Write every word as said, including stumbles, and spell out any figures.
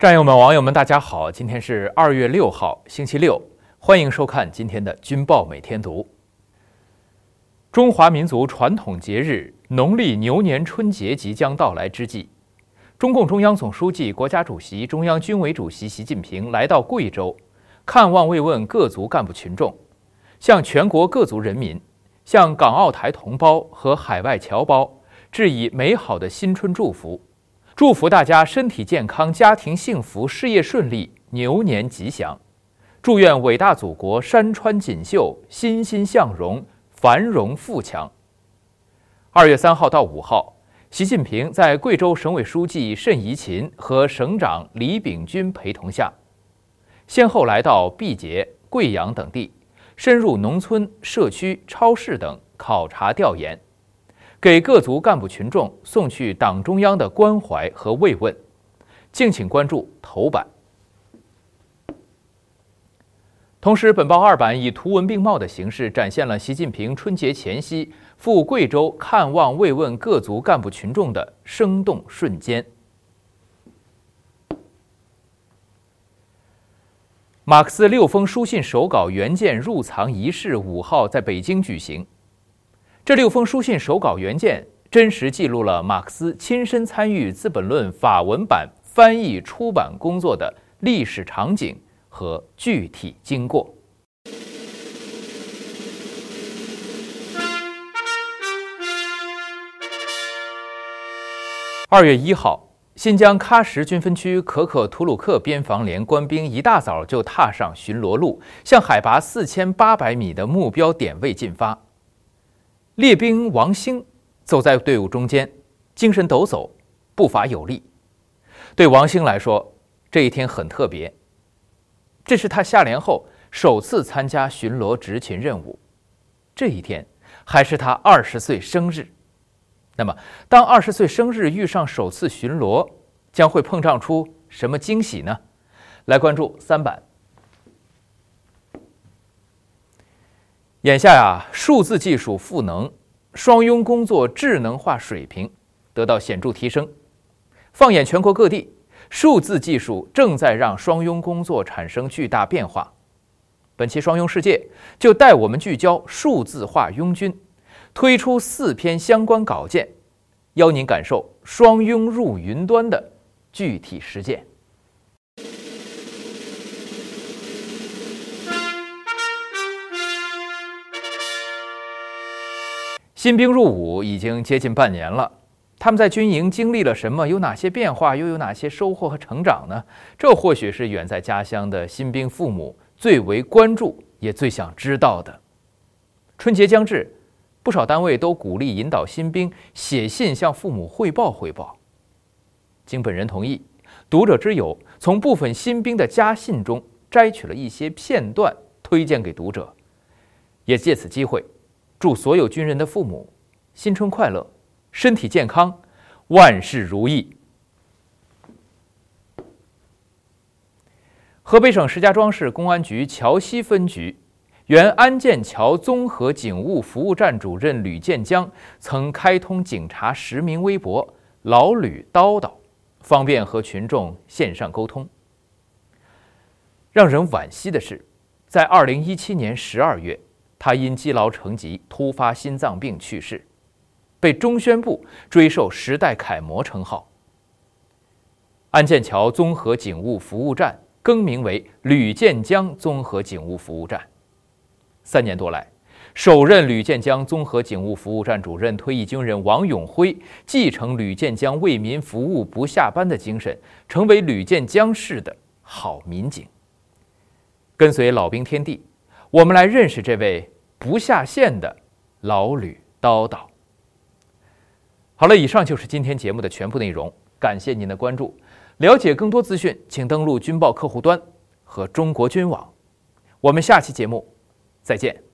战友们、网友们，大家好！今天是二月六号，星期六，欢迎收看今天的《军报每天读》。中华民族传统节日农历牛年春节即将到来之际，中共中央总书记、国家主席、中央军委主席习近平来到贵州，看望慰问各族干部群众，向全国各族人民、向港澳台同胞和海外侨胞致以美好的新春祝福。祝福大家身体健康、家庭幸福、事业顺利、牛年吉祥。祝愿伟大祖国山川锦绣、欣欣向荣、繁荣富强。二月三号到五号，习近平在贵州省委书记谌贻琴和省长李秉钧陪同下，先后来到毕节、贵阳等地，深入农村、社区、超市等考察调研，给各族干部群众送去党中央的关怀和慰问。敬请关注头版。同时，本报二版以图文并茂的形式展现了习近平春节前夕赴贵州看望慰问各族干部群众的生动瞬间。马克思六封书信手稿原件入藏仪式五号在北京举行。这六封书信手稿原件真实记录了马克思亲身参与《资本论》法文版翻译出版工作的历史场景和具体经过。二月一号，新疆喀什军分区可可图鲁克边防连官兵一大早就踏上巡逻路，向海拔四千八百米的目标点位进发。列兵王兴走在队伍中间，精神抖擞，步伐有力。对王兴来说，这一天很特别，这是他下连后首次参加巡逻执勤任务。这一天还是他二十岁生日。那么，当二十岁生日遇上首次巡逻，将会碰撞出什么惊喜呢？来关注三版。眼下呀，数字技术赋能，双拥工作智能化水平得到显著提升。放眼全国各地，数字技术正在让双拥工作产生巨大变化。本期双拥世界就带我们聚焦数字化拥军，推出四篇相关稿件，邀您感受双拥入云端的具体实践。新兵入伍已经接近半年了，他们在军营经历了什么？有哪些变化？又有哪些收获和成长呢？这或许是远在家乡的新兵父母最为关注也最想知道的。春节将至，不少单位都鼓励引导新兵写信向父母汇报汇报。经本人同意，读者之友从部分新兵的家信中摘取了一些片段，推荐给读者。也借此机会，祝所有军人的父母新春快乐，身体健康，万事如意。河北省石家庄市公安局桥西分局原安建桥综合警务服务站主任吕建江曾开通警察实名微博“老吕叨叨”，方便和群众线上沟通。让人惋惜的是，在二零一七年十二月，他因积劳成疾突发心脏病去世，被中宣部追授时代楷模称号。安建桥综合警务服务站更名为吕建江综合警务服务站。三年多来，首任吕建江综合警务服务站主任退役军人王永辉继承吕建江为民服务不下班的精神，成为吕建江市的好民警。跟随老兵天地，我们来认识这位不下线的老吕叨叨。好了，以上就是今天节目的全部内容，感谢您的关注。了解更多资讯，请登录军报客户端和中国军网。我们下期节目再见。